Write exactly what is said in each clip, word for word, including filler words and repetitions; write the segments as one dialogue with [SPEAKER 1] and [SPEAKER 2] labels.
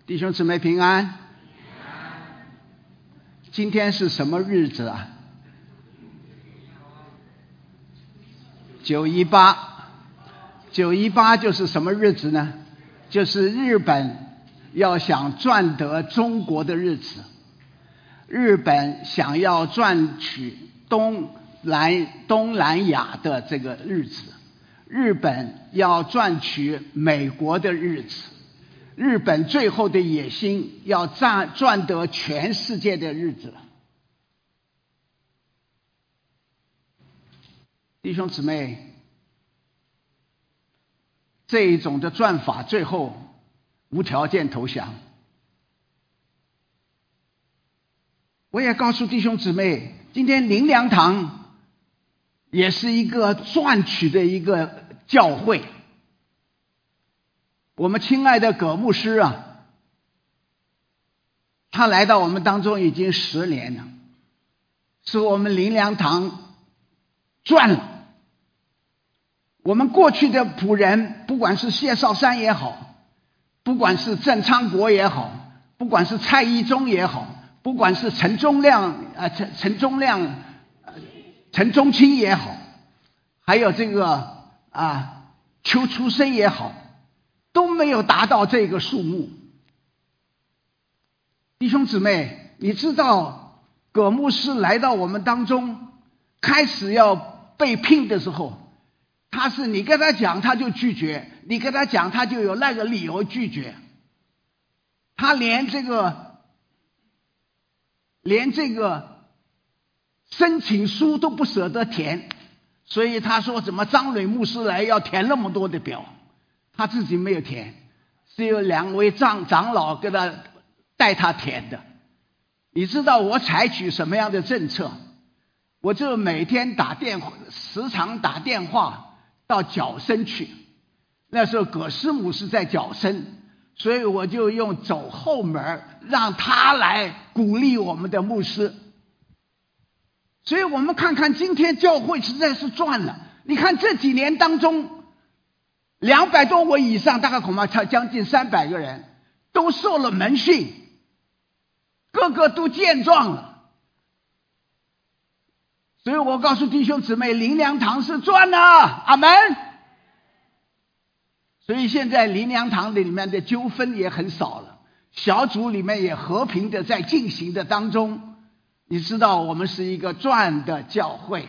[SPEAKER 1] 弟兄姊妹平安。今天是什么日子啊？九一八。九一八就是什么日子呢？就是日本要想赚得中国的日子，日本想要赚取东南东南亚的这个日子，日本要赚取美国的日子，日本最后的野心要赚赚得全世界的日子了。弟兄姊妹，这一种的赚法最后无条件投降。我也告诉弟兄姊妹，今天灵粮堂也是一个赚取的一个教会。我们亲爱的葛牧师啊，他来到我们当中已经十年了，是我们灵粮堂赚了。我们过去的仆人，不管是谢绍山也好，不管是郑昌国也好，不管是蔡一中也好，不管是陈忠亮呃陈陈忠亮、呃、陈忠清也好，还有这个啊邱出生也好，都没有达到这个数目。弟兄姊妹，你知道葛牧师来到我们当中开始要被聘的时候，他是你跟他讲他就拒绝，你跟他讲他就有那个理由拒绝，他连这个连这个申请书都不舍得填，所以他说怎么张蕊牧师来要填那么多的表，他自己没有填，是有两位长长老跟他带他填的。你知道我采取什么样的政策？我就每天打电话，时常打电话到角生去。那时候葛师母是在角生，所以我就用走后门让他来鼓励我们的牧师。所以我们看看今天教会实在是赚了。你看这几年当中，两百多位以上，大概恐怕才将近三百个人都受了门训，个个都健壮了。所以我告诉弟兄姊妹，灵粮堂是赚了，阿们。所以现在灵粮堂里面的纠纷也很少了，小组里面也和平的在进行的当中。你知道我们是一个赚的教会。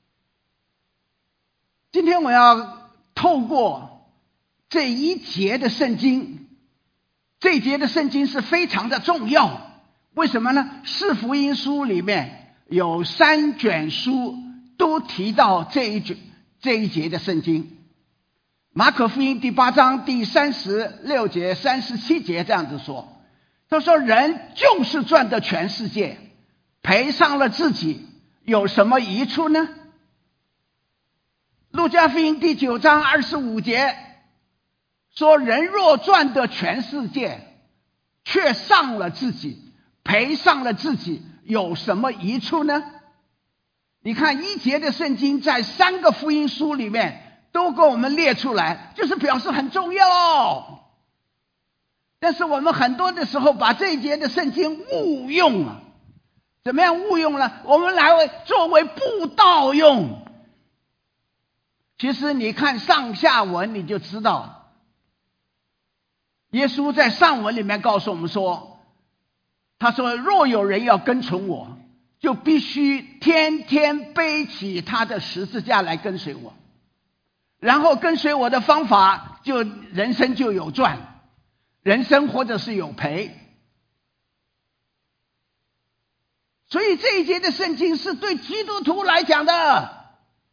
[SPEAKER 1] 今天我要透过这一节的圣经，这一节的圣经是非常的重要。为什么呢？四福音书里面有三卷书都提到这一卷这一节的圣经。马可福音第八章第三十六节、三十七节这样子说，他说人就是赚得全世界，赔上了自己，有什么益处呢？路加福音第九章二十五节说，人若赚得全世界，却伤了自己，赔上了自己，有什么益处呢？你看一节的圣经在三个福音书里面都给我们列出来，就是表示很重要。但是我们很多的时候把这一节的圣经误用了。怎么样误用呢？我们来作为布道用。其实你看上下文你就知道，耶稣在上文里面告诉我们说，他说若有人要跟从我，就必须天天背起他的十字架来跟随我。然后跟随我的方法，就人生就有赚，人生或者是有赔。所以这一节的圣经是对基督徒来讲的，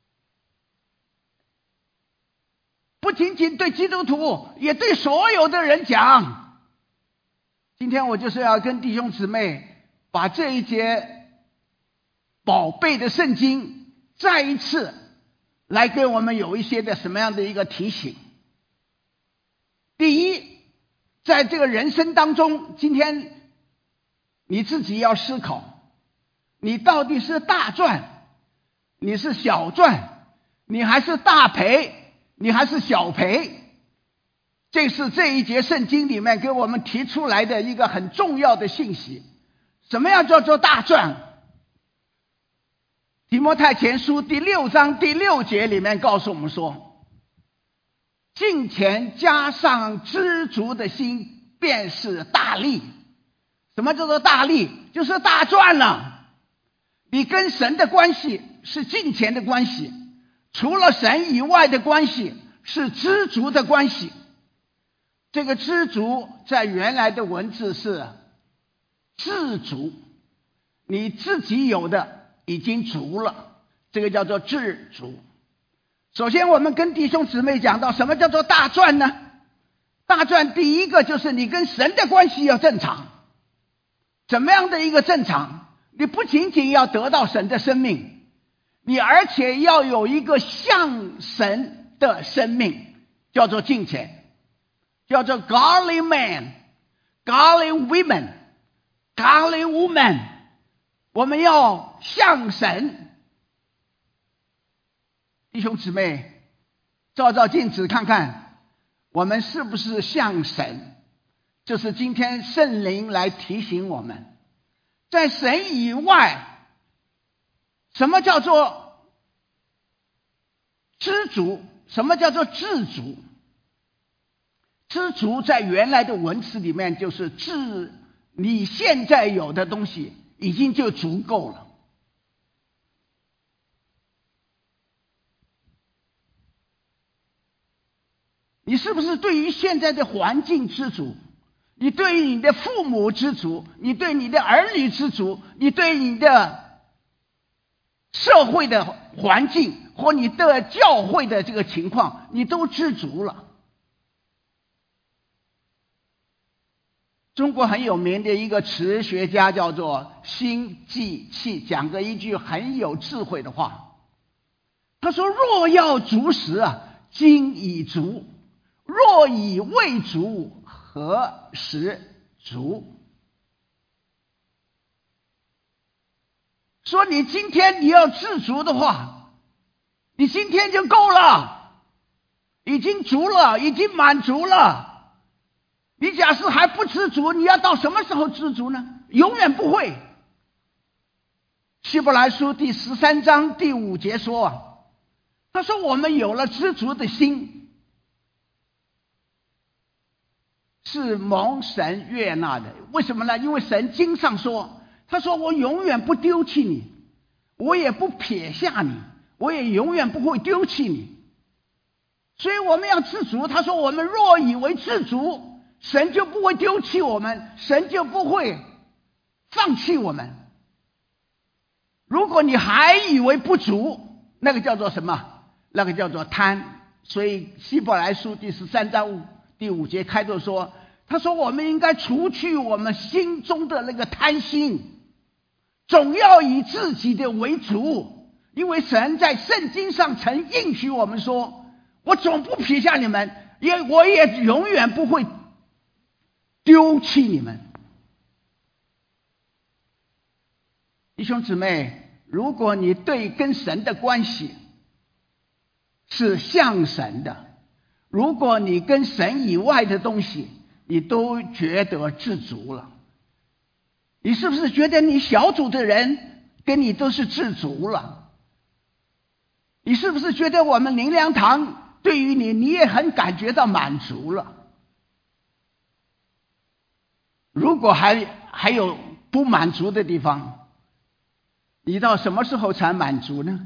[SPEAKER 1] 不仅仅对基督徒，也对所有的人讲。今天我就是要跟弟兄姊妹把这一节宝贝的圣经再一次来给我们有一些的什么样的一个提醒。第一，在这个人生当中，今天你自己要思考，你到底是大赚，你是小赚，你还是大赔，你还是小赔？ 这是这一节圣经里面给我们提出来的一个很重要的信息。什么样叫做大赚？提摩太前书第六章第六节里面告诉我们说，敬虔加上知足的心便是大利。什么叫做大利？就是大赚了。你跟神的关系是敬虔的关系，除了神以外的关系是知足的关系。这个知足在原来的文字是自足，你自己有的已经足了，这个叫做自足。首先我们跟弟兄姊妹讲到什么叫做大赚呢？大赚第一个就是你跟神的关系要正常。怎么样的一个正常？你不仅仅要得到神的生命，你而且要有一个像神的生命，叫做敬虔，叫做 godly man godly women godly woman。 我们要像神。弟兄姊妹，照照镜子看看我们是不是像神。就是今天圣灵来提醒我们，在神以外，什么叫做知足？什么叫做自足？知足在原来的文词里面就是自你现在有的东西已经就足够了。你是不是对于现在的环境知足？你对你的父母知足，你对你的儿女知足，你对你的社会的环境或你的教会的这个情况，你都知足了。中国很有名的一个词学家叫做辛弃疾，讲过一句很有智慧的话。他说：若要足食啊，今已足；若以未足，何时足？说你今天你要知足的话，你今天就够了，已经足了，已经满足了。你假设还不知足，你要到什么时候知足呢？永远不会。希伯来书第十三章第五节说，他说我们有了知足的心，是蒙神悦纳的。为什么呢？因为神经上说，他说我永远不丢弃你，我也不撇下你，我也永远不会丢弃你。所以我们要知足。他说我们若以为知足，神就不会丢弃我们，神就不会放弃我们。如果你还以为不足，那个叫做什么？那个叫做贪。所以希伯来书第十三章第五节开头说，他说我们应该除去我们心中的那个贪心，总要以自己的为主。因为神在圣经上曾应许我们说，我总不撇下你们，也我也永远不会丢弃你们。弟兄姊妹，如果你对跟神的关系是像神的，如果你跟神以外的东西你都觉得知足了，你是不是觉得你小组的人跟你都是知足了？你是不是觉得我们灵粮堂对于你，你也很感觉到满足了？如果还还有不满足的地方，你到什么时候才满足呢？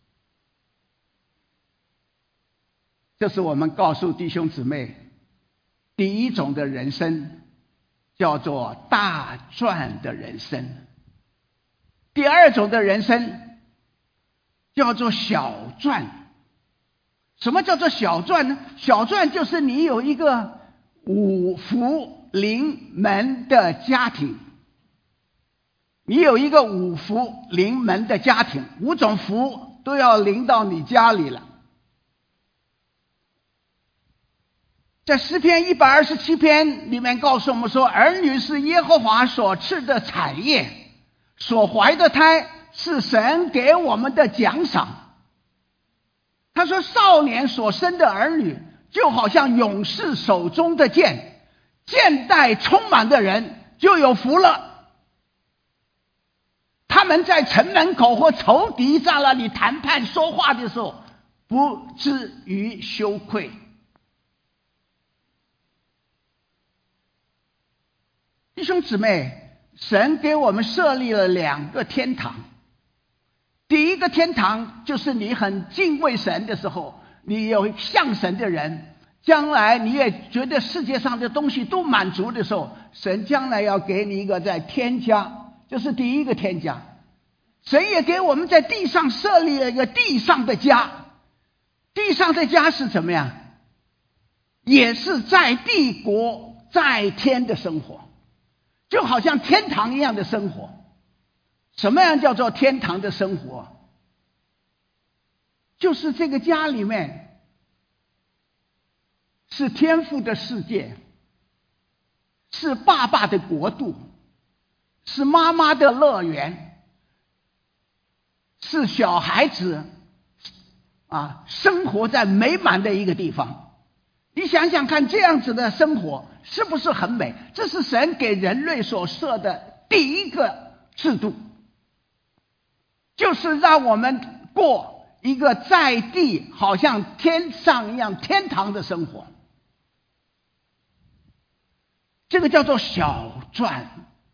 [SPEAKER 1] 这是我们告诉弟兄姊妹，第一种的人生叫做大赚的人生，第二种的人生叫做小赚。什么叫做小赚呢？小赚就是你有一个五福临门的家庭，你有一个五福临门的家庭，五种福都要临到你家里了。在诗篇一百二十七篇里面告诉我们说，儿女是耶和华所赐的产业，所怀的胎是神给我们的奖赏。他说少年所生的儿女就好像勇士手中的剑，剑带充满的人就有福了。他们在城门口或仇敌在那里谈判说话的时候，不至于羞愧。弟兄姊妹，神给我们设立了两个天堂。第一个天堂就是你很敬畏神的时候，你有向神的人，将来你也觉得世界上的东西都满足的时候，神将来要给你一个在天家，就是第一个天家。神也给我们在地上设立了一个地上的家。地上的家是怎么样？也是在地国在天的生活，就好像天堂一样的生活。什么样叫做天堂的生活？就是这个家里面是天父的世界，是爸爸的国度，是妈妈的乐园，是小孩子啊生活在美满的一个地方。你想想看，这样子的生活是不是很美？这是神给人类所设的第一个制度，就是让我们过一个在地好像天上一样天堂的生活。这个叫做小传。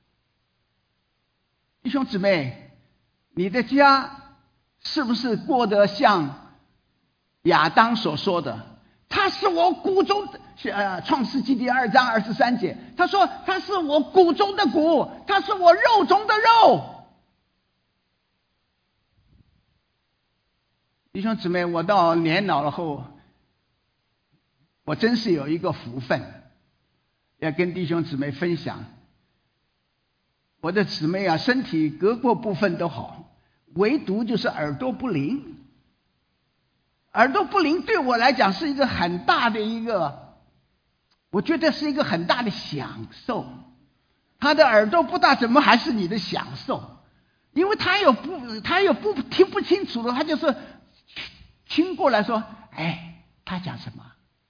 [SPEAKER 1] 弟兄姊妹，你的家是不是过得像亚当所说的，他是我骨中的，呃，创世纪第二章二十三节，他说他是我骨中的骨，他是我肉中的肉。弟兄姊妹，我到年老了后，我真是有一个福分，要跟弟兄姊妹分享。我的姊妹啊，身体各个部分都好，唯独就是耳朵不灵。耳朵不灵对我来讲是一个很大的一个，我觉得是一个很大的享受。他的耳朵不大，怎么还是你的享受？因为他有不，他有不听不清楚的，他就是听过来说，哎，他讲什么？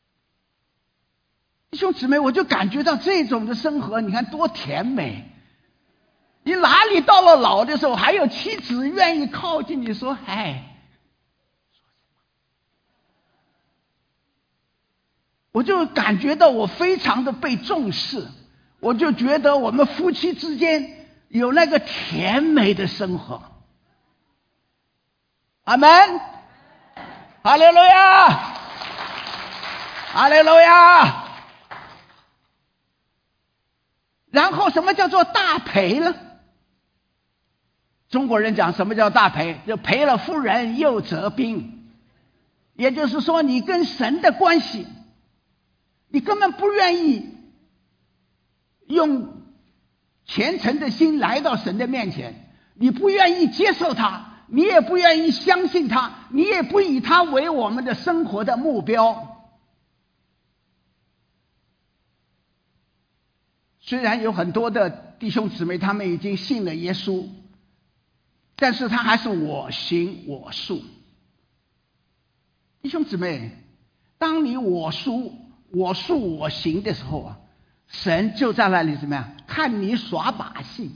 [SPEAKER 1] 弟兄姊妹，我就感觉到这种的生活，你看多甜美。你哪里到了老的时候，还有妻子愿意靠近你说，哎，我就感觉到我非常的被重视，我就觉得我们夫妻之间有那个甜美的生活。阿们，哈利路亚，哈利路亚。然后什么叫做大陪呢？中国人讲什么叫大陪，就赔了夫人又折兵。也就是说，你跟神的关系，你根本不愿意用虔诚的心来到神的面前，你不愿意接受他，你也不愿意相信他，你也不以他为我们的生活的目标。虽然有很多的弟兄姊妹他们已经信了耶稣，但是他还是我行我素。弟兄姊妹，当你我素我素我行的时候啊，神就在那里怎么样？看你耍把戏，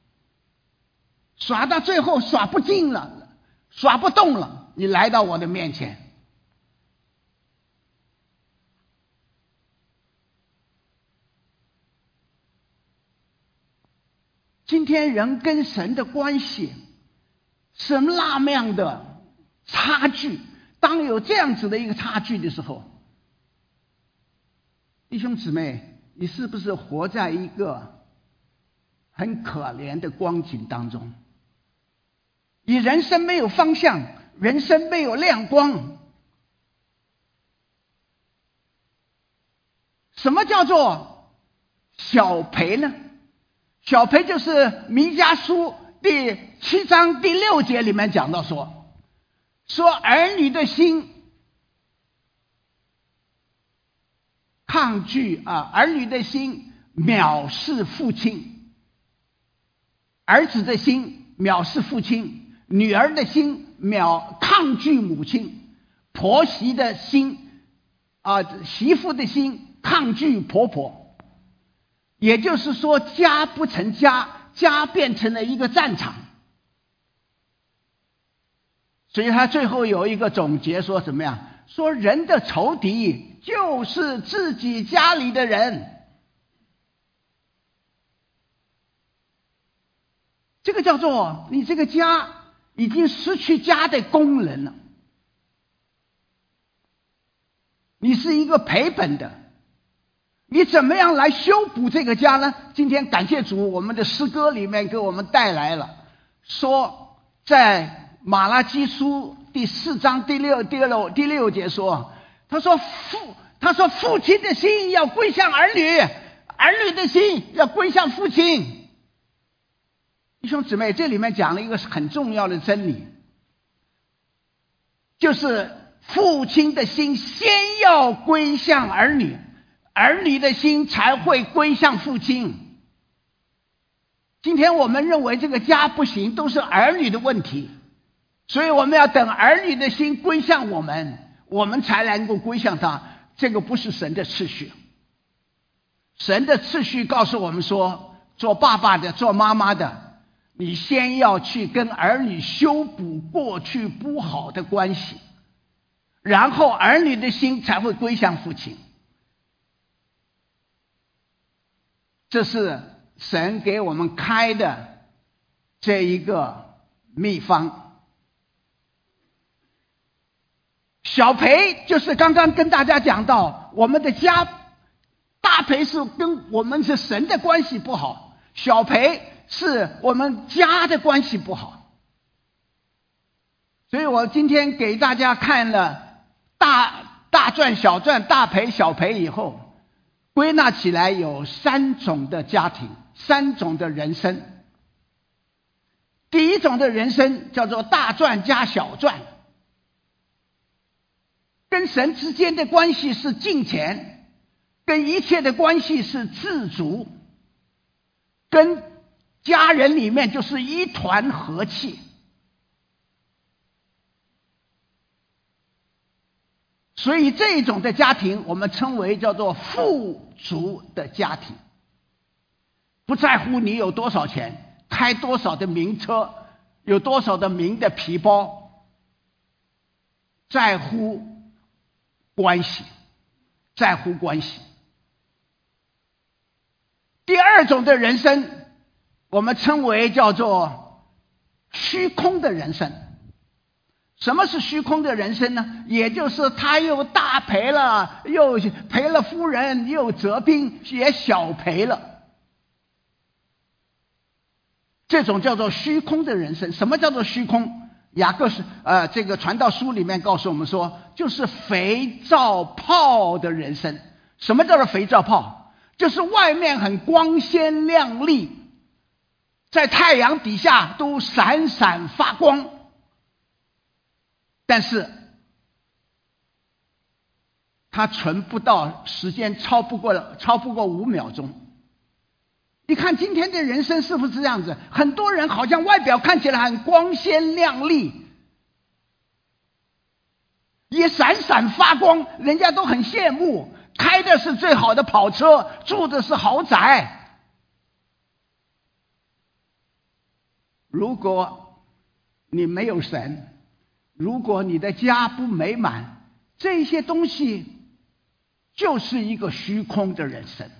[SPEAKER 1] 耍到最后耍不进了，耍不动了，你来到我的面前。今天人跟神的关系是那么样的差距，当有这样子的一个差距的时候，弟兄姊妹，你是不是活在一个很可怜的光景当中？你人生没有方向，人生没有亮光。什么叫做小培呢？小培就是弥迦书第七章第六节里面讲到说，说儿女的心抗拒啊，儿女的心藐视父亲，儿子的心藐视父亲，女儿的心藐抗拒母亲，婆媳的心啊，媳妇的心抗拒婆婆，也就是说家不成家，家变成了一个战场。所以他最后有一个总结说什么呀？说人的仇敌就是自己家里的人。这个叫做你这个家已经失去家的功能了，你是一个赔本的，你怎么样来修补这个家呢？今天感谢主，我们的诗歌里面给我们带来了，说在马拉基书第四章第六第六第六节说，他说父他说父亲的心要归向儿女，儿女的心要归向父亲。弟兄姊妹，这里面讲了一个很重要的真理，就是父亲的心先要归向儿女，儿女的心才会归向父亲。今天我们认为这个家不行，都是儿女的问题，所以我们要等儿女的心归向我们，我们才能够归向他。这个不是神的次序。神的次序告诉我们说，做爸爸的做妈妈的，你先要去跟儿女修补过去不好的关系，然后儿女的心才会归向父亲。这是神给我们开的这一个秘方。小培就是刚刚跟大家讲到，我们的家大培是跟我们是神的关系不好，小培是我们家的关系不好。所以我今天给大家看了大大赚小赚大赔小赔以后，归纳起来有三种的家庭，三种的人生。第一种的人生叫做大赚加小赚，跟神之间的关系是敬虔，跟一切的关系是自足，跟家人里面就是一团和气。所以这种的家庭我们称为叫做富足的家庭，不在乎你有多少钱，开多少的名车，有多少的名的皮包，在乎关系，在乎关系。第二种的人生我们称为叫做虚空的人生。什么是虚空的人生呢？也就是他又大赔了，又赔了夫人，又折兵，也小赔了。这种叫做虚空的人生。什么叫做虚空？雅各是呃这个传道书里面告诉我们说，就是肥皂泡的人生。什么叫做肥皂泡？就是外面很光鲜亮丽，在太阳底下都闪闪发光，但是它存不到时间超不过超不过五秒钟。你看今天的人生是不是这样子？很多人好像外表看起来很光鲜亮丽，也闪闪发光，人家都很羡慕，开的是最好的跑车，住的是豪宅。如果你没有神，如果你的家不美满，这些东西就是一个虚空的人生。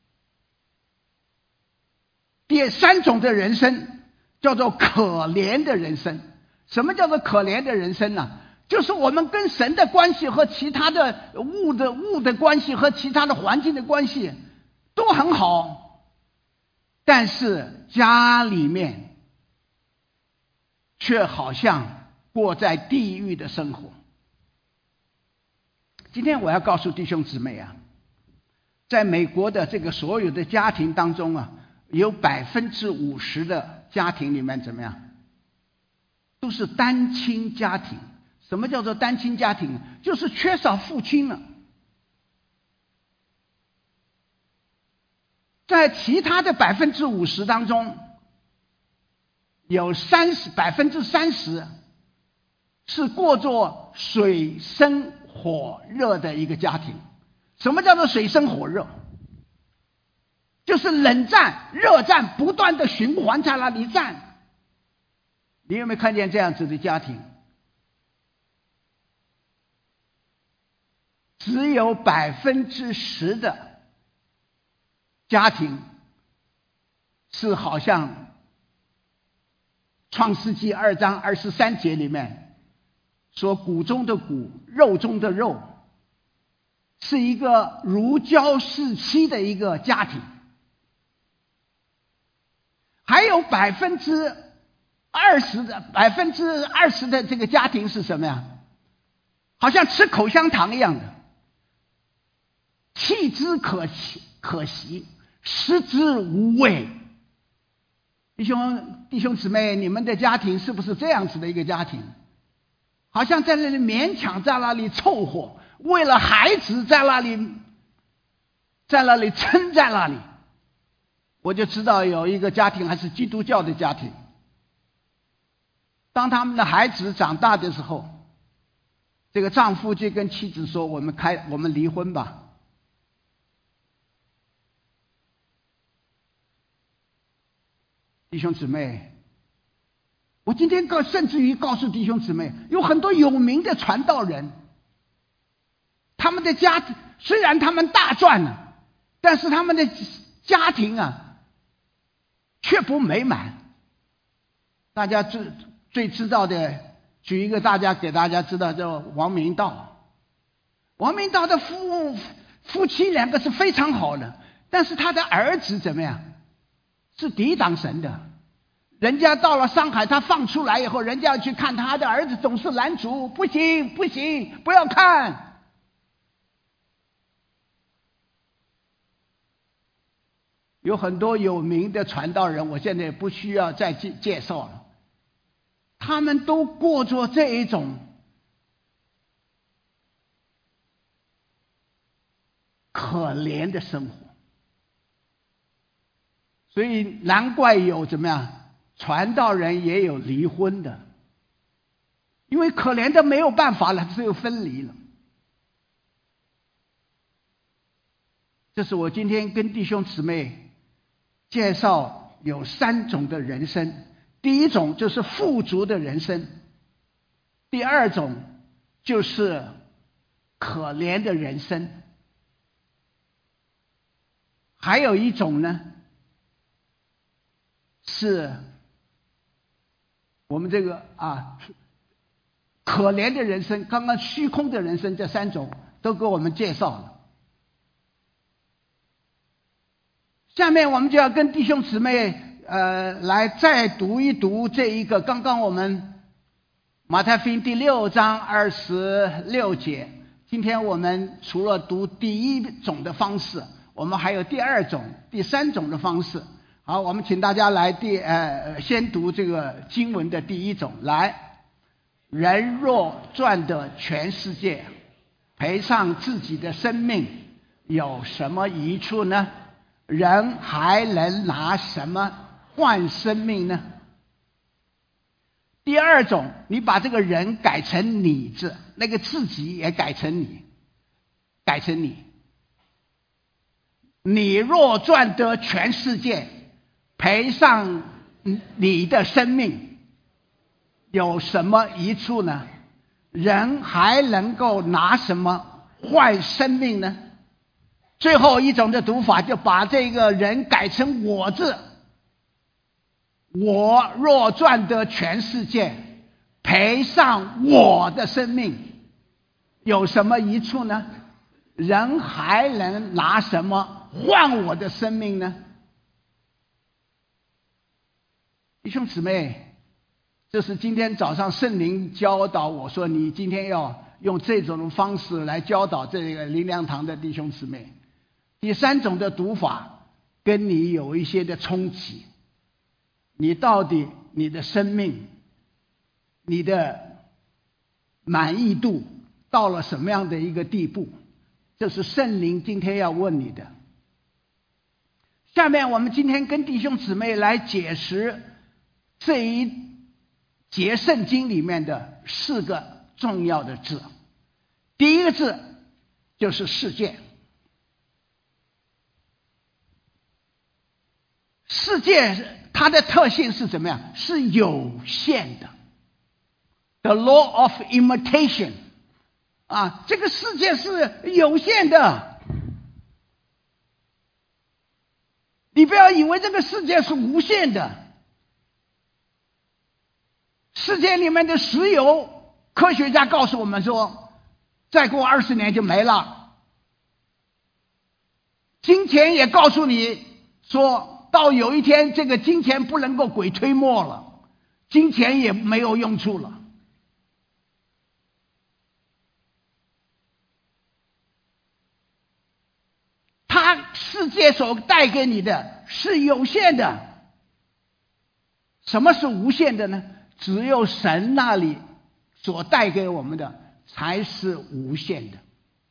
[SPEAKER 1] 第三种的人生叫做可怜的人生。什么叫做可怜的人生呢？就是我们跟神的关系和其他的物的物的关系和其他的环境的关系都很好，但是家里面却好像过在地狱的生活。今天我要告诉弟兄姊妹啊，在美国的这个所有的家庭当中啊，有百分之五十的家庭里面怎么样，都是单亲家庭。什么叫做单亲家庭？就是缺少父亲了。在其他的百分之五十当中，有三十百分之三十是过着水深火热的一个家庭。什么叫做水深火热？就是冷战、热战不断的循环在那里战。你有没有看见这样子的家庭？只有百分之十的家庭是好像创世纪二章二十三节里面说，骨中的骨，肉中的肉，是一个如胶似漆的一个家庭。还有百分之二十的百分之二十的这个家庭是什么呀？好像吃口香糖一样的，弃之可惜，可惜，食之无味。弟兄弟兄姊妹，你们的家庭是不是这样子的一个家庭？好像在那里勉强在那里凑合，为了孩子在那里在那里撑在那里。我就知道有一个家庭还是基督教的家庭，当他们的孩子长大的时候，这个丈夫就跟妻子说，我们开我们离婚吧。弟兄姊妹，我今天告甚至于告诉弟兄姊妹，有很多有名的传道人，他们的家虽然他们大赚了，但是他们的家庭啊却不美满。大家最最知道的，举一个大家给大家知道，叫王明道。王明道的夫夫妻两个是非常好的，但是他的儿子怎么样？是抵挡神的。人家到了上海，他放出来以后，人家要去看他的儿子，总是拦阻，不行不行，不要看。有很多有名的传道人，我现在不需要再介介绍了，他们都过着这一种可怜的生活。所以难怪有怎么样，传道人也有离婚的，因为可怜的没有办法了，只有分离了。这是我今天跟弟兄姊妹介绍有三种的人生。第一种就是富足的人生，第二种就是可怜的人生，还有一种呢，是我们这个啊可怜的人生。刚刚虚空的人生，这三种都给我们介绍了。下面我们就要跟弟兄姊妹呃来再读一读这一个刚刚我们马太福音第六章二十六节。今天我们除了读第一种的方式，我们还有第二种、第三种的方式。好，我们请大家来第呃先读这个经文的第一种。来，人若赚得全世界，赔上自己的生命，有什么益处呢？人还能拿什么换生命呢？第二种，你把这个人改成你字，那个自己也改成你，改成你。你若赚得全世界，赔上你的生命，有什么益处呢？人还能够拿什么换生命呢？最后一种的读法，就把这个人改成我字。我若赚得全世界，赔上我的生命，有什么益处呢？人还能拿什么换我的生命呢？弟兄姊妹，这是今天早上圣灵教导我说，你今天要用这种方式来教导这个灵粮堂的弟兄姊妹。第三种的读法跟你有一些的冲击，你到底你的生命，你的满意度到了什么样的一个地步？这是圣灵今天要问你的。下面我们今天跟弟兄姊妹来解释这一节圣经里面的四个重要的字。 第一个字就是世界。世界它的特性是怎么样？是有限的。The law of imitation 啊，这个世界是有限的。你不要以为这个世界是无限的。世界里面的石油，科学家告诉我们说，再过二十年就没了。金钱也告诉你说，到有一天这个金钱不能够鬼推磨了，金钱也没有用处了。它世界所带给你的是有限的。什么是无限的呢？只有神那里所带给我们的才是无限的。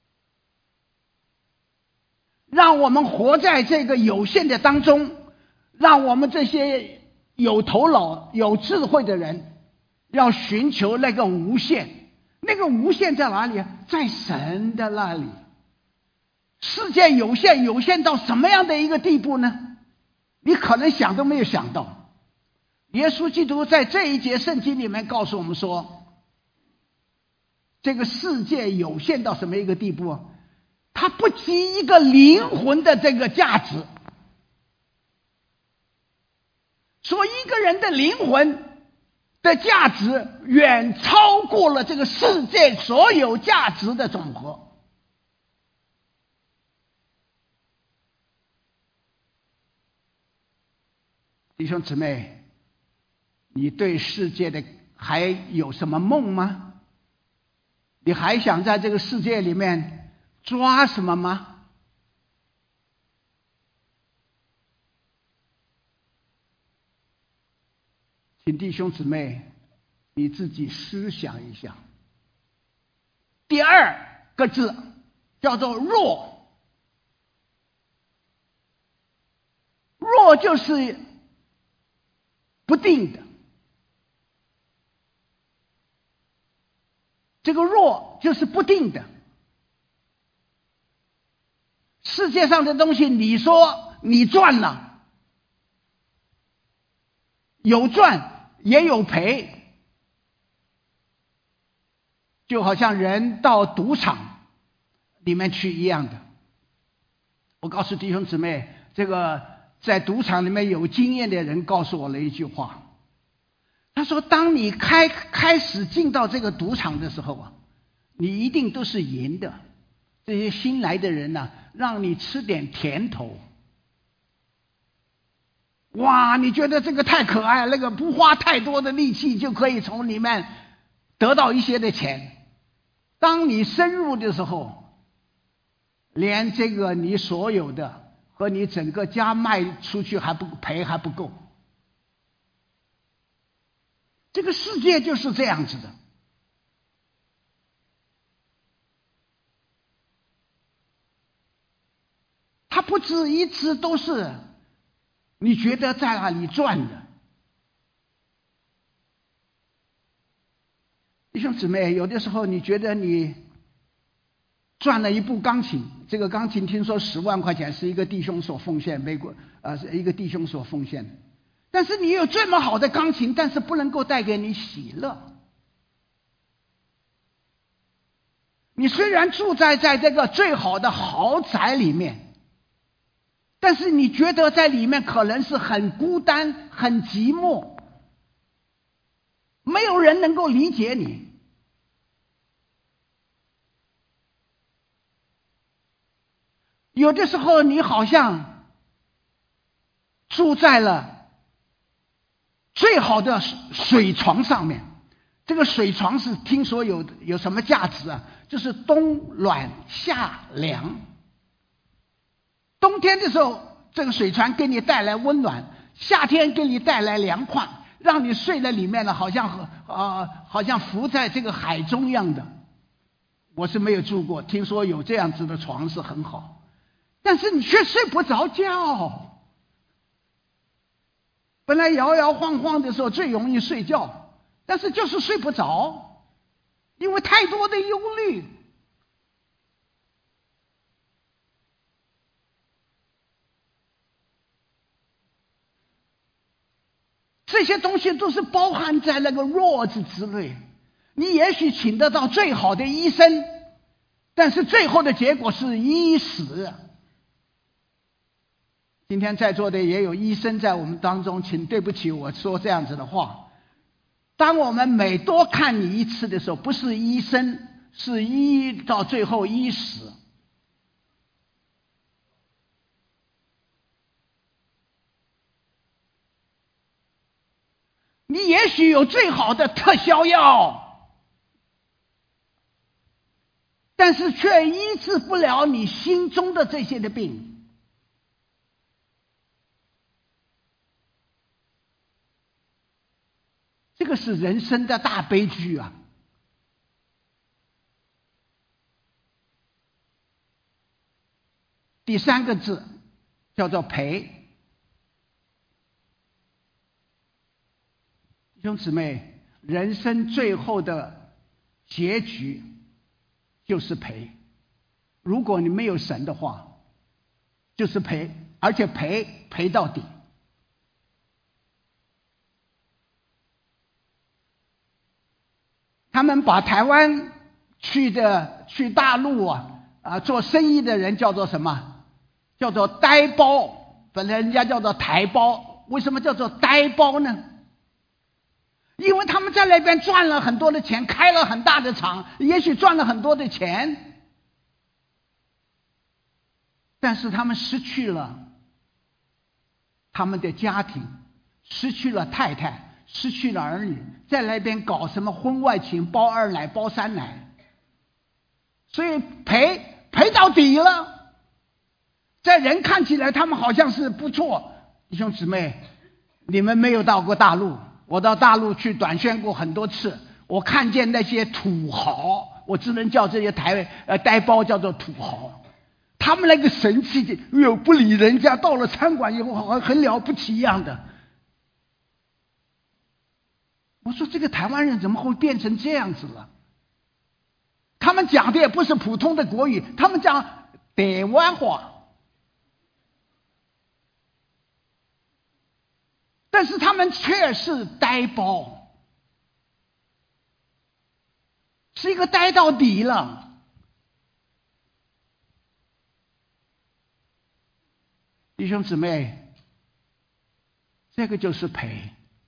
[SPEAKER 1] 让我们活在这个有限的当中，让我们这些有头脑有智慧的人要寻求那个无限。那个无限在哪里？在神的那里。世界有限，有限到什么样的一个地步呢？你可能想都没有想到。耶稣基督在这一节圣经里面告诉我们说，这个世界有限到什么一个地步？它不及一个灵魂的这个价值。说一个人的灵魂的价值远超过了这个世界所有价值的总和。弟兄姊妹，你对世界的还有什么梦吗？你还想在这个世界里面抓什么吗？请弟兄姊妹你自己思想一下。第二个字叫做弱。弱就是不定的。这个弱就是不定的。世界上的东西，你说你赚了，有赚也有赔，就好像人到赌场里面去一样的。我告诉弟兄姊妹，这个在赌场里面有经验的人告诉我了一句话，他说当你开开始进到这个赌场的时候啊，你一定都是赢的。这些新来的人呢、啊，让你吃点甜头。哇，你觉得这个太可爱，那个不花太多的力气就可以从里面得到一些的钱。当你深入的时候，连这个你所有的和你整个家卖出去还不赔还不够。这个世界就是这样子的。它不止一次都是你觉得在那里赚的。弟兄姊妹，有的时候你觉得你赚了一部钢琴，这个钢琴听说十万块钱是一个弟兄所奉献，美国呃是一个弟兄所奉献的。但是你有这么好的钢琴，但是不能够带给你喜乐。你虽然住在在这个最好的豪宅里面，但是你觉得在里面可能是很孤单很寂寞，没有人能够理解你。有的时候你好像住在了最好的水床上面，这个水床是听说有有什么价值啊？就是冬暖夏凉。冬天的时候，这个水床给你带来温暖；夏天给你带来凉快，让你睡在里面呢，好像呃好像浮在这个海中一样的。我是没有住过，听说有这样子的床是很好，但是你却睡不着觉。本来摇摇晃晃的时候最容易睡觉，但是就是睡不着，因为太多的忧虑， 这些东西都是包含在那个弱字之内。你也许请得到最好的医生，但是最后的结果是医死。今天在座的也有医生在我们当中，请对不起我说这样子的话。当我们每多看你一次的时候，不是医生，是医到最后医死。你也许有最好的特效药，但是却医治不了你心中的这些的病。这个是人生的大悲剧啊！第三个字叫做赔。弟兄姊妹，人生最后的结局就是赔。如果你没有神的话，就是赔，而且赔赔到底。他们把台湾去的去大陆啊啊做生意的人叫做什么？叫做呆包，本来人家叫做台包，为什么叫做呆包呢？因为他们在那边赚了很多的钱，开了很大的厂，也许赚了很多的钱，但是他们失去了他们的家庭，失去了太太，失去了儿女，在那边搞什么婚外情，包二奶包三奶，所以赔赔到底了。在人看起来他们好像是不错。弟兄姊妹，你们没有到过大陆，我到大陆去短宣过很多次，我看见那些土豪，我只能叫这些台呃呆包叫做土豪，他们那个神气的，哎呦不理人家，到了餐馆以后好像很了不起一样的。我说这个台湾人怎么会变成这样子了？他们讲的也不是普通的国语，他们讲台湾话，但是他们却是呆包，是一个呆到底了。弟兄姊妹，这个就是赔。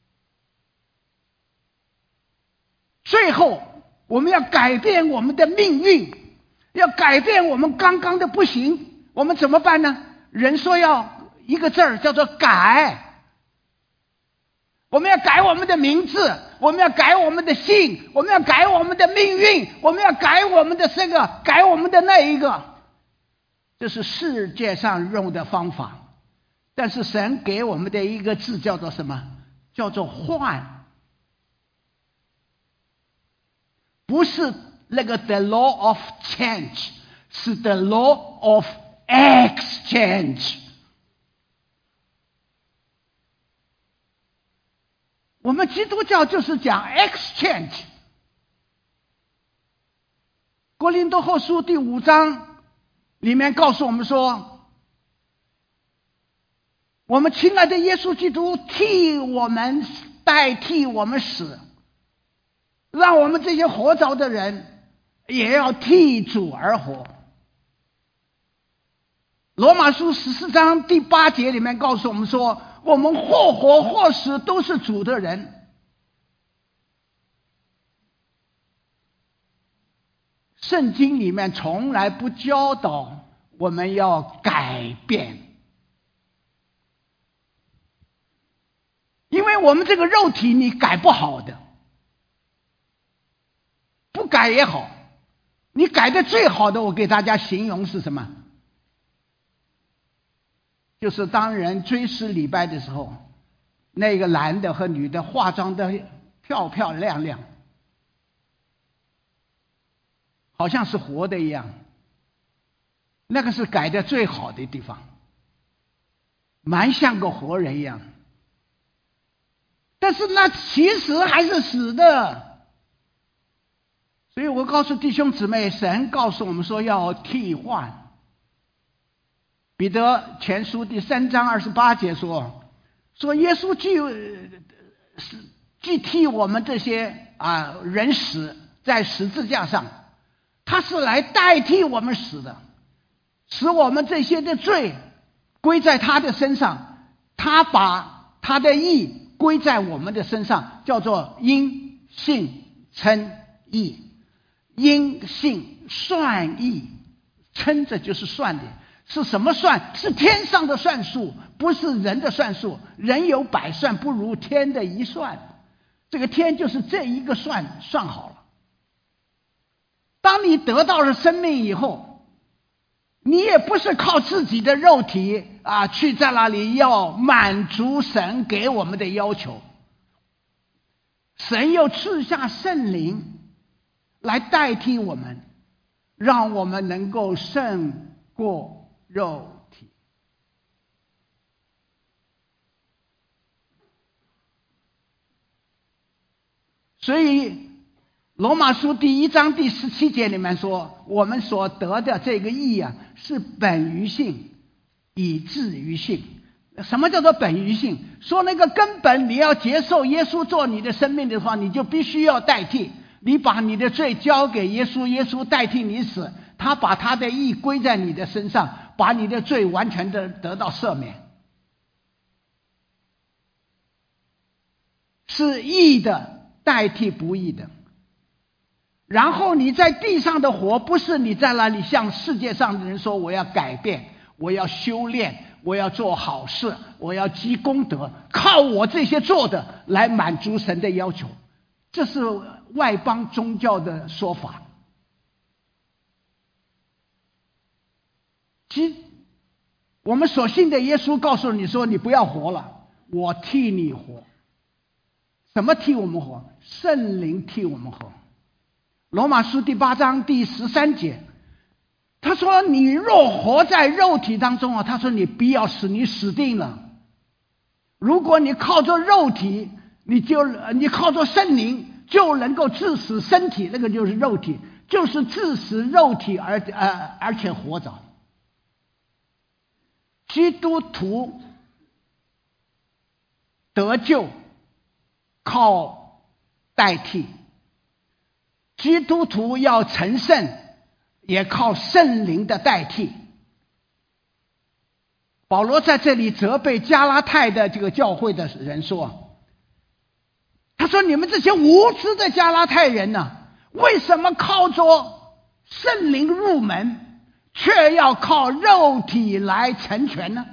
[SPEAKER 1] 最后我们要改变我们的命运，要改变我们刚刚的不行，我们怎么办呢？人说要一个字儿叫做改。我们要改我们的名字，我们要改我们的姓，我们要改我们的命运，我们要改我们的这个，改我们的那一个。这是世界上用的方法，但是神给我们的一个字叫做什么？叫做换。不是那个 the law of change， 是 the law of exchange。 我们基督教就是讲 exchange。 哥林多后书第五章里面告诉我们说，我们亲爱的耶稣基督替我们代替我们死，让我们这些活着的人也要替主而活。罗马书十四章第八节里面告诉我们说，我们或活或死都是主的人。圣经里面从来不教导我们要改变，因为我们这个肉体你改不好的，不改也好。你改的最好的，我给大家形容是什么？就是当人追思礼拜的时候，那个男的和女的化妆的漂漂亮亮，好像是活的一样，那个是改的最好的地方，蛮像个活人一样。但是那其实还是死的。所以我告诉弟兄姊妹，神告诉我们说要替换。彼得前书第三章二十八节说，说耶稣既是既替我们这些啊人死在十字架上，他是来代替我们死的，使我们这些的罪归在他的身上，他把他的义归在我们的身上，叫做因信称义。因信算义，称这就是算的，是什么算？是天上的算数，不是人的算数。人有百算，不如天的一算。这个天就是这一个算算好了。当你得到了生命以后，你也不是靠自己的肉体啊，去在那里要满足神给我们的要求。神又赐下圣灵来代替我们，让我们能够胜过肉体。所以罗马书第一章第十七节里面说，我们所得的这个义啊，是本于信，以至于信。什么叫做本于信？说那个根本，你要接受耶稣做你的生命的话，你就必须要代替。你把你的罪交给耶稣，耶稣代替你死，他把他的义归在你的身上，把你的罪完全的得到赦免。是义的代替不义的。然后你在地上的活，不是你在那里向世界上的人说我要改变，我要修炼，我要做好事，我要积功德，靠我这些做的来满足神的要求。这是外邦宗教的说法。其我们所信的耶稣告诉你说，你不要活了，我替你活。什么替我们活？圣灵替我们活。罗马书第八章第十三节，他说你若活在肉体当中啊，他说你必要死，你死定了。如果你靠着肉体，你就你靠着圣灵就能够致死身体，那个就是肉体，就是致死肉体而呃而且活着。基督徒得救靠代替，基督徒要成圣也靠圣灵的代替。保罗在这里责备加拉太的这个教会的人说，他说你们这些无知的加拉太人呢、啊，为什么靠着圣灵入门，却要靠肉体来成全呢？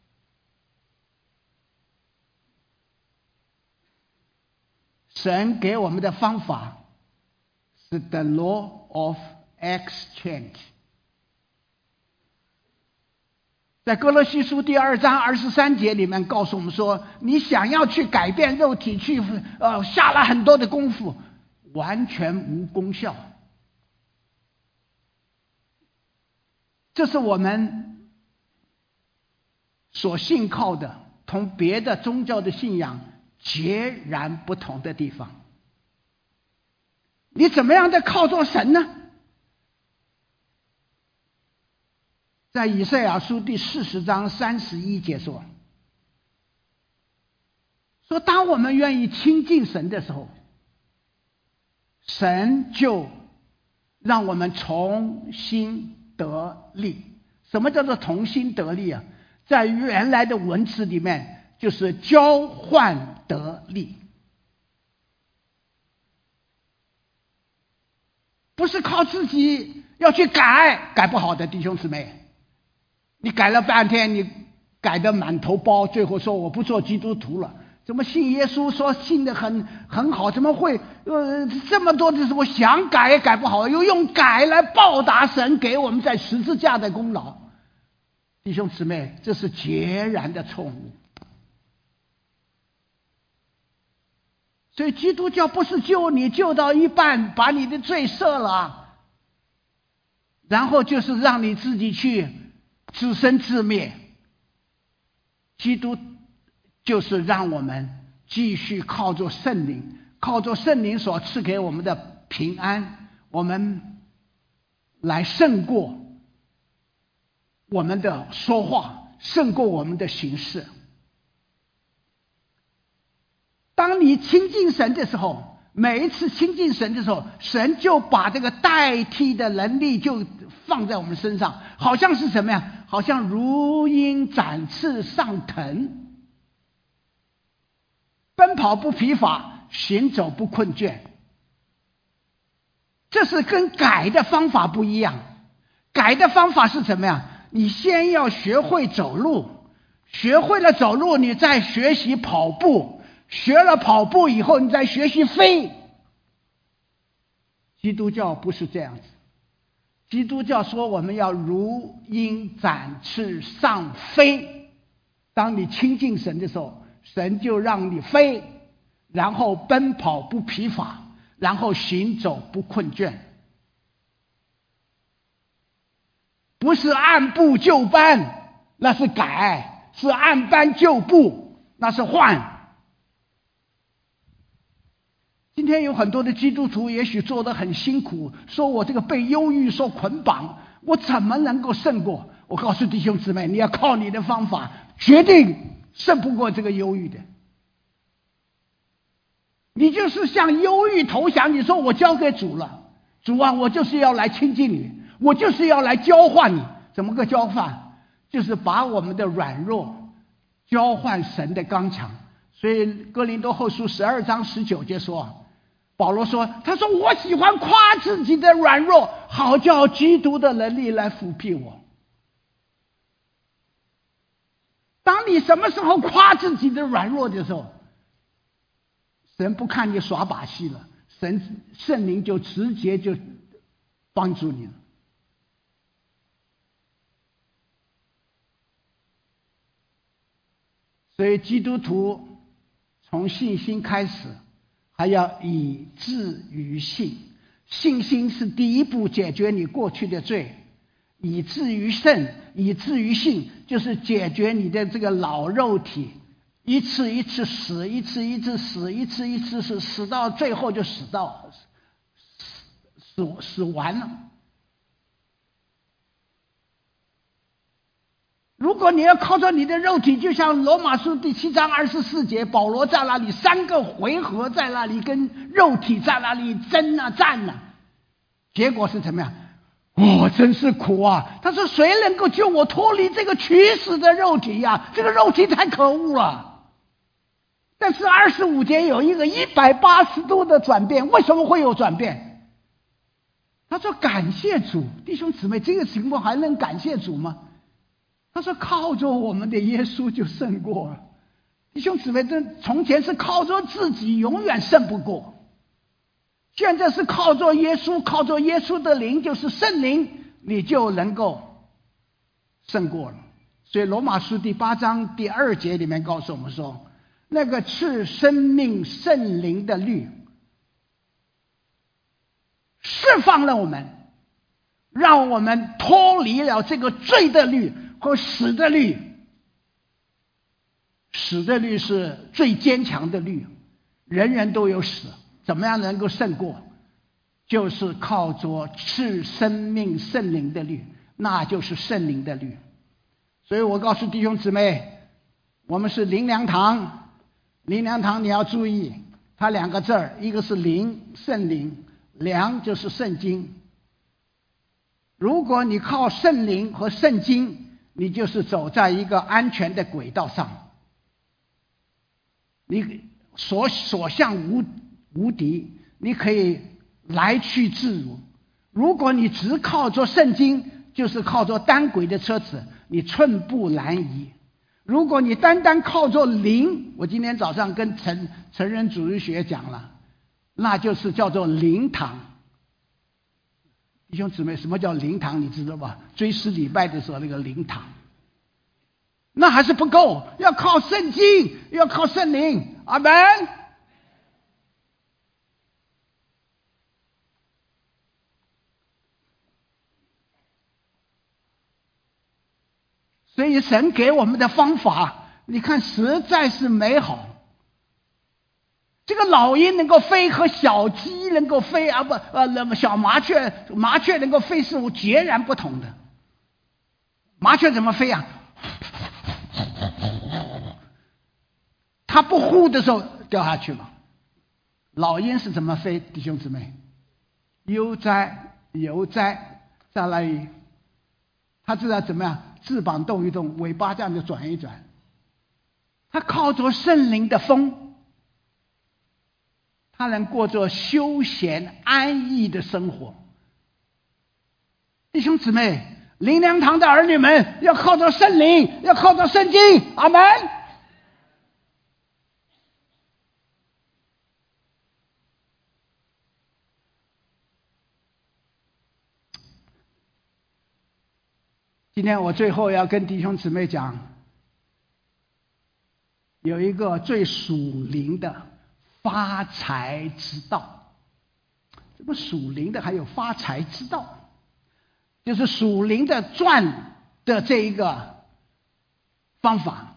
[SPEAKER 1] 神给我们的方法是 the law of exchange。在哥罗西书第二章二十三节里面告诉我们说，你想要去改变肉体，去呃下了很多的功夫，完全无功效。这是我们所信靠的，同别的宗教的信仰截然不同的地方。你怎么样的靠着神呢？在以赛亚书第四十章三十一节说，说当我们愿意亲近神的时候，神就让我们重新得力。什么叫做重新得力啊？在原来的文字里面就是交换得力，不是靠自己要去改，改不好的弟兄姊妹，你改了半天，你改得满头包，最后说我不做基督徒了，怎么信耶稣说信得很很好，怎么会呃这么多的我想改也改不好，又用改来报答神给我们在十字架的功劳。弟兄姊妹，这是截然的错误。所以基督教不是救你救到一半把你的罪赦了，然后就是让你自己去自生自灭。基督就是让我们继续靠着圣灵，靠着圣灵所赐给我们的平安，我们来胜过我们的说话，胜过我们的行事。 当你亲近神的时候，每一次亲近神的时候，神就把这个代替的能力就放在我们身上，好像是什么呀？好像如鹰展翅上腾，奔跑不疲乏，行走不困倦。这是跟改的方法不一样。改的方法是什么呀？你先要学会走路，学会了走路，你再学习跑步，学了跑步以后，你再学习飞。基督教不是这样子，基督教说我们要如鹰展翅上飞。当你亲近神的时候，神就让你飞，然后奔跑不疲乏，然后行走不困倦。不是按部就班，那是改；是按班就步，那是换。今天有很多的基督徒也许做得很辛苦，说我这个被忧郁所捆绑，我怎么能够胜过？我告诉弟兄姊妹，你要靠你的方法，决定胜不过这个忧郁的。你就是向忧郁投降，你说我交给主了，主啊，我就是要来亲近你，我就是要来交换你。怎么个交换？就是把我们的软弱交换神的刚强。所以哥林多后书十二章十九节说，保罗说，他说我喜欢夸自己的软弱，好叫基督的能力来抚庇我。当你什么时候夸自己的软弱的时候，神不看你耍把戏了，神圣灵就直接就帮助你了。所以基督徒从信心开始，还要以至于信。信心是第一步解决你过去的罪，以至于圣，以至于信，就是解决你的这个老肉体，一次一次死，一次一次死，一次一次死，死到最后就死到死死死完了。如果你要靠着你的肉体，就像罗马书第七章二十四节，保罗在那里三个回合在那里跟肉体在那里争啊战啊，结果是怎么样？哦，真是苦啊！他说谁能够救我脱离这个取死的肉体呀、啊？这个肉体太可恶了。但是二十五节有一个一百八十度的转变，为什么会有转变？他说感谢主，弟兄姊妹，这个情况还能感谢主吗？他说靠着我们的耶稣就胜过了。弟兄姊妹，这从前是靠着自己永远胜不过，现在是靠着耶稣，靠着耶稣的灵，就是圣灵，你就能够胜过了。所以罗马书第八章第二节里面告诉我们说，那个赐生命圣灵的律释放了我们，让我们脱离了这个罪的律和死的律。死的律是最坚强的律，人人都有死，怎么样能够胜过？就是靠着赐生命圣灵的律，那就是圣灵的律。所以我告诉弟兄姊妹，我们是灵粮堂，灵粮堂你要注意，它两个字儿，一个是灵，圣灵，粮就是圣经。如果你靠圣灵和圣经，你就是走在一个安全的轨道上，你所所向无无敌，你可以来去自如。如果你只靠着圣经，就是靠着单轨的车子，你寸步难移。如果你单单靠着灵，我今天早上跟成成人主日学讲了，那就是叫做灵堂。弟兄姊妹，什么叫灵堂你知道吧？追思礼拜的时候那个灵堂，那还是不够，要靠圣经，要靠圣灵。阿们。所以神给我们的方法，你看实在是美好。这个老鹰能够飞和小鸡能够飞啊不呃那么小麻雀麻雀能够飞是截然不同的。麻雀怎么飞啊？它不呼的时候， 掉下去嘛。老鹰是怎么飞？弟兄姊妹，悠哉悠哉在那里，它知道怎么样，翅膀动一动，尾巴这样就转一转。它靠着圣灵的风，它能过着休闲安逸的生活。弟兄姊妹，灵粮堂的儿女们要靠着圣灵，要靠着圣经。阿们。今天我最后要跟弟兄姊妹讲，有一个最属灵的发财之道。这个属灵的还有发财之道，就是属灵的赚的这一个方法，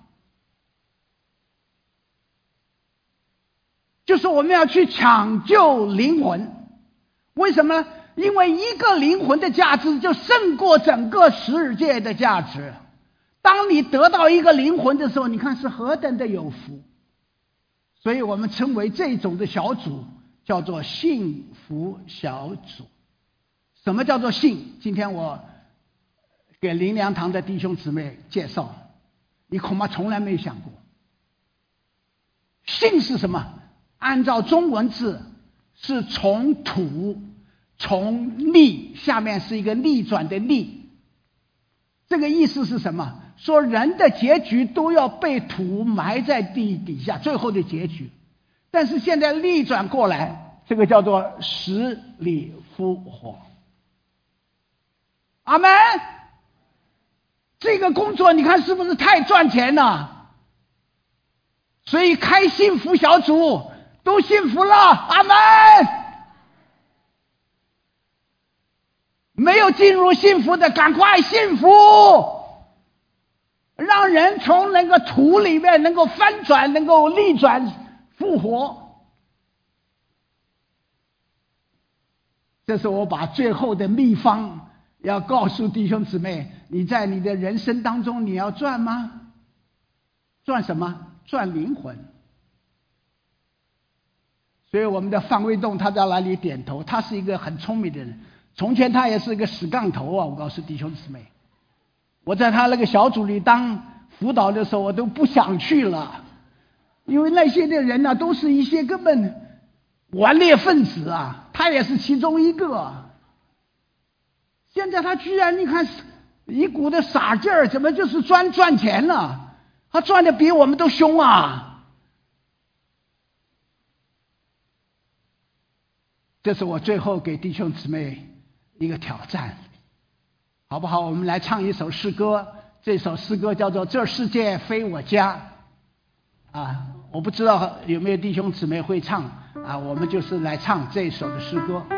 [SPEAKER 1] 就是我们要去抢救灵魂。为什么呢？因为一个灵魂的价值就胜过整个世界的价值。当你得到一个灵魂的时候，你看是何等的有福。所以我们称为这种的小组叫做幸福小组。什么叫做幸？今天我给灵粮堂的弟兄姊妹介绍，你恐怕从来没想过。幸是什么？按照中文字是从土从逆，下面是一个逆转的逆。这个意思是什么？说人的结局都要被土埋在地底下，最后的结局。但是现在逆转过来，这个叫做死里复活。阿们。这个工作你看是不是太赚钱了？所以开幸福小组都幸福了。阿们。没有进入幸福的，赶快幸福，让人从那个土里面能够翻转，能够逆转复活。这是我把最后的秘方要告诉弟兄姊妹，你在你的人生当中你要赚吗？赚什么？赚灵魂。所以我们的范卫栋他在那里点头，他是一个很聪明的人。从前他也是一个死杠头啊！我告诉弟兄姊妹，我在他那个小组里当辅导的时候，我都不想去了，因为那些的人呢、啊，都是一些根本顽劣分子啊，他也是其中一个。现在他居然你看一股的傻劲儿，怎么就是专赚钱呢？他赚的比我们都凶啊！这是我最后给弟兄姊妹一个挑战，好不好？我们来唱一首诗歌，这首诗歌叫做《这世界非我家》啊，我不知道有没有弟兄姊妹会唱啊，我们就是来唱这首的诗歌。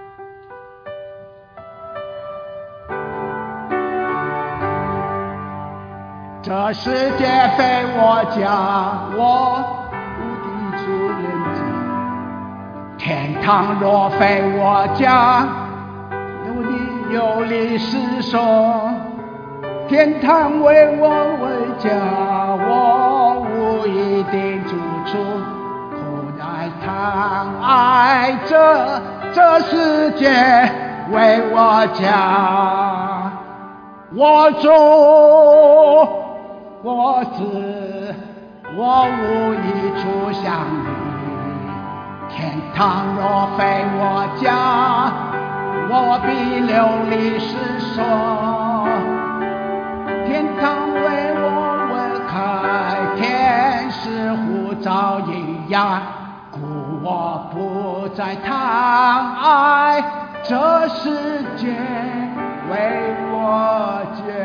[SPEAKER 1] 这世界非我家，我不地主人家，天堂若非我家，有理是说，天堂为我为家，我无一定住处，苦难堂爱这这世界为我家，我主我子我无一处相依，天堂若非我家，我必流离失所，天堂为我为开，天使呼召引养，故我不再贪爱这世界为我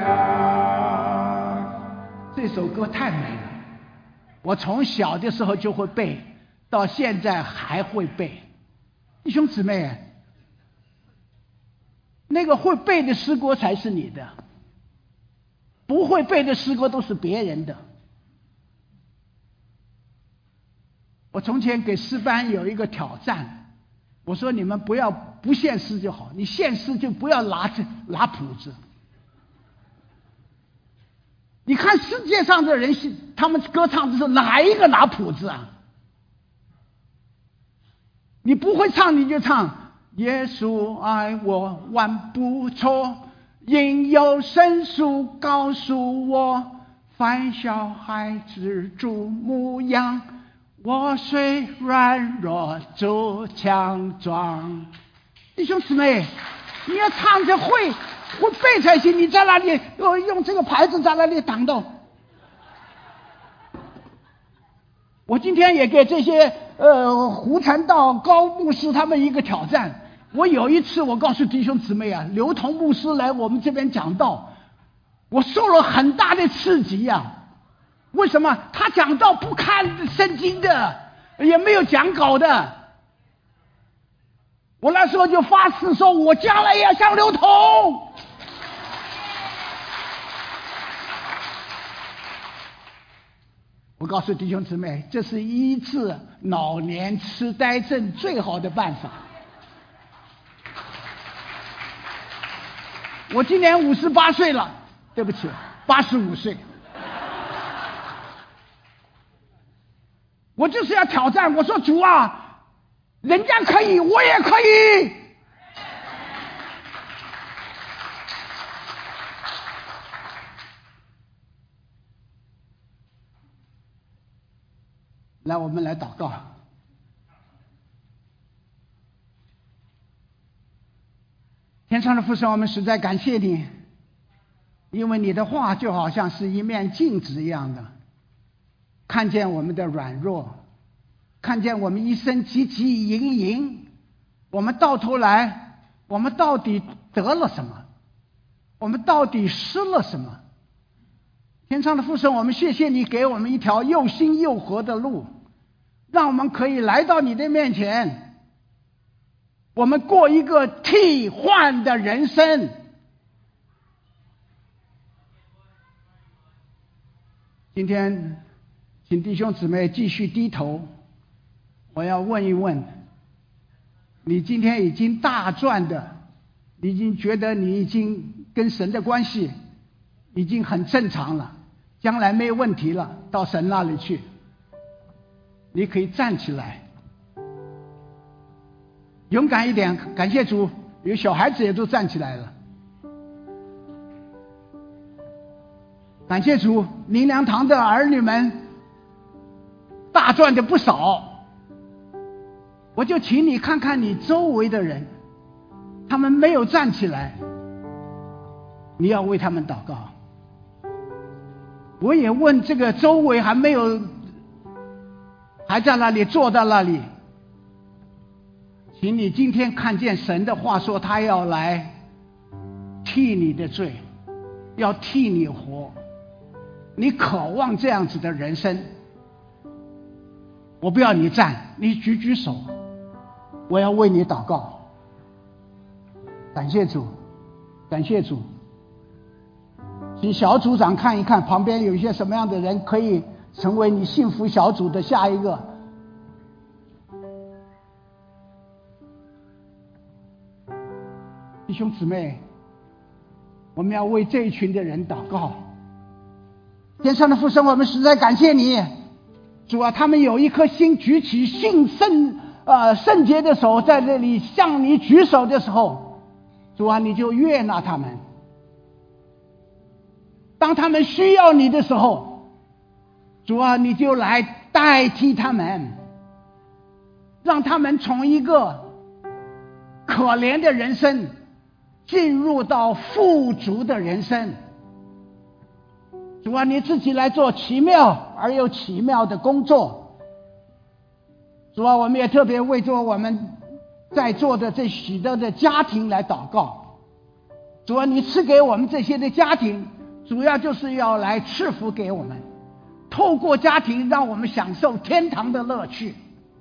[SPEAKER 1] 家。这首歌太美了，我从小的时候就会背，到现在还会背。弟兄姊妹，那个会背的诗歌才是你的，不会背的诗歌都是别人的。我从前给诗班有一个挑战，我说你们不要不献诗就好，你献诗就不要拿着拿谱子。你看世界上的人，他们歌唱的时候哪一个拿谱子啊？ 你不会唱你就唱，耶稣爱我万不错，因有圣书告诉我，凡小孩子主牧养，我虽软弱主强壮。弟兄姊妹，你要唱着会会背才行，你在那里用这个牌子在那里挡到。我今天也给这些呃胡传道、高牧师他们一个挑战。我有一次我告诉弟兄姊妹啊，刘同牧师来我们这边讲道，我受了很大的刺激呀、啊。为什么？他讲道不看圣经的，也没有讲稿的。我那时候就发誓说，我将来也要像刘同。我告诉弟兄姊妹，这是医治老年痴呆症最好的办法。我今年五十八岁了，对不起，八十五岁。我就是要挑战，我说主啊，人家可以，我也可以。来，我们来祷告。天上的父神，我们实在感谢你，因为你的话就好像是一面镜子一样的，看见我们的软弱，看见我们一生汲汲营营，我们到头来，我们到底得了什么？我们到底失了什么？天上的父神，我们谢谢你给我们一条又新又活的路，让我们可以来到你的面前，我们过一个替换的人生。今天请弟兄姊妹继续低头，我要问一问，你今天已经大赚的，你已经觉得你已经跟神的关系已经很正常了，将来没有问题了，到神那里去，你可以站起来，勇敢一点。感谢主，有小孩子也都站起来了。感谢主，灵粮堂的儿女们大赚的不少。我就请你看看你周围的人，他们没有站起来，你要为他们祷告。我也问这个周围还没有还在那里坐在那里，请你今天看见神的话说，他要来替你的罪，要替你活。你渴望这样子的人生，我不要你站，你举举手，我要为你祷告。感谢主，感谢主。请小组长看一看旁边有一些什么样的人可以成为你幸福小组的下一个。弟兄姊妹，我们要为这一群的人祷告。天上的父神，我们实在感谢你，主啊，他们有一颗心举起信圣呃圣洁的手，在这里向你举手的时候，主啊，你就悦纳他们。当他们需要你的时候，主啊，你就来代替他们，让他们从一个可怜的人生进入到富足的人生。主啊，你自己来做奇妙而又奇妙的工作。主啊，我们也特别为着我们在座的这许多的家庭来祷告。主啊，你赐给我们这些的家庭，主要就是要来赐福给我们，透过家庭让我们享受天堂的乐趣。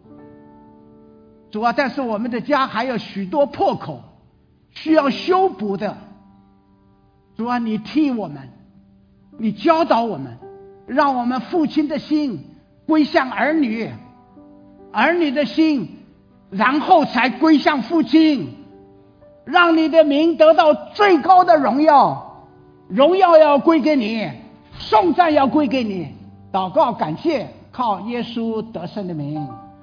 [SPEAKER 1] 主啊，但是我们的家还有许多破口需要修补的。主啊，你替我们，你教导我们，让我们父亲的心归向儿女，儿女的心然后才归向父亲，让你的名得到最高的荣耀，荣耀要归给你，颂赞要归给你。祷告感谢，靠耶稣得胜的名。